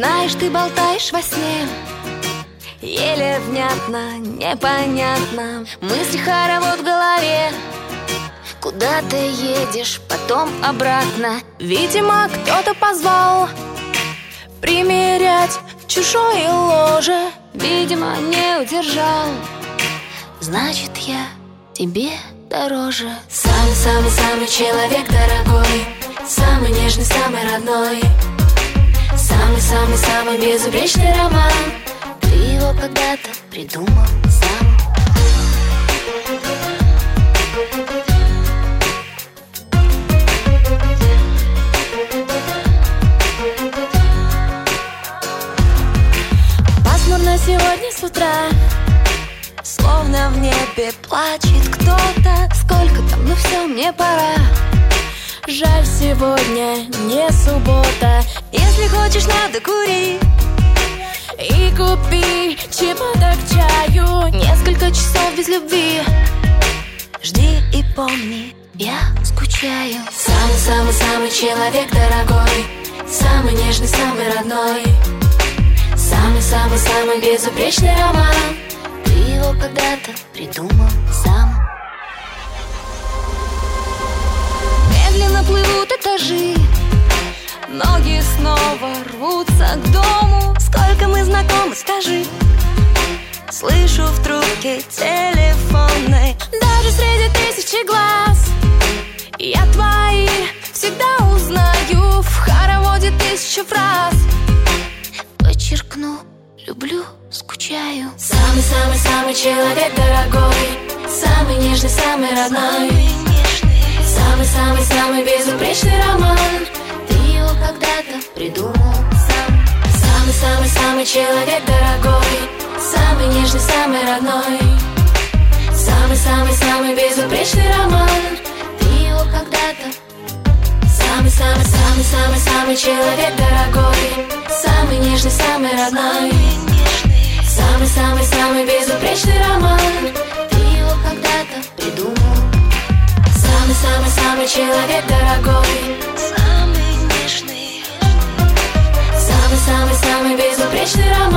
Знаешь, ты болтаешь во сне, еле внятно, непонятно. Мысли хоровод в голове. Куда ты едешь, потом обратно? Видимо, кто-то позвал примерять чужое ложе. Видимо, не удержал. Значит, я тебе дороже. Самый-самый-самый человек дорогой, самый нежный, самый родной, самый-самый-самый безупречный роман. Ты его когда-то придумал сам. Пасмурно сегодня с утра, словно в небе плачет кто-то. Сколько там, ну все, мне пора. Жаль, сегодня не суббота. Если хочешь, надо кури и купи чемодан к чаю. Несколько часов без любви. Жди и помни, я скучаю. Самый-самый-самый человек дорогой, самый нежный, самый родной, самый-самый-самый безупречный роман. Ты его когда-то придумал сам. Медленно плывут этажи, ноги снова рвутся к дому. Сколько мы знакомы, скажи. Слышу в трубке телефонной, даже среди тысячи глаз я твои всегда узнаю. В хороводе тысячу фраз подчеркну: люблю, скучаю. Самый-самый-самый человек дорогой, самый нежный, самый родной, самый-самый-самый безупречный роман. Ты его когда-то придумал сам. Самый-самый-самый человек дорогой, самый нежный, самый родной, самый-самый-самый безупречный роман. Ты его когда-то. Самый-самый-самый-самый-самый человек дорогой, самый нежный, самый родной, самый-самый-самый безупречный роман. Ты его когда-то придумал. Самый-самый-самый человек дорогой, самый нежный, самый-самый-самый безупречный роман.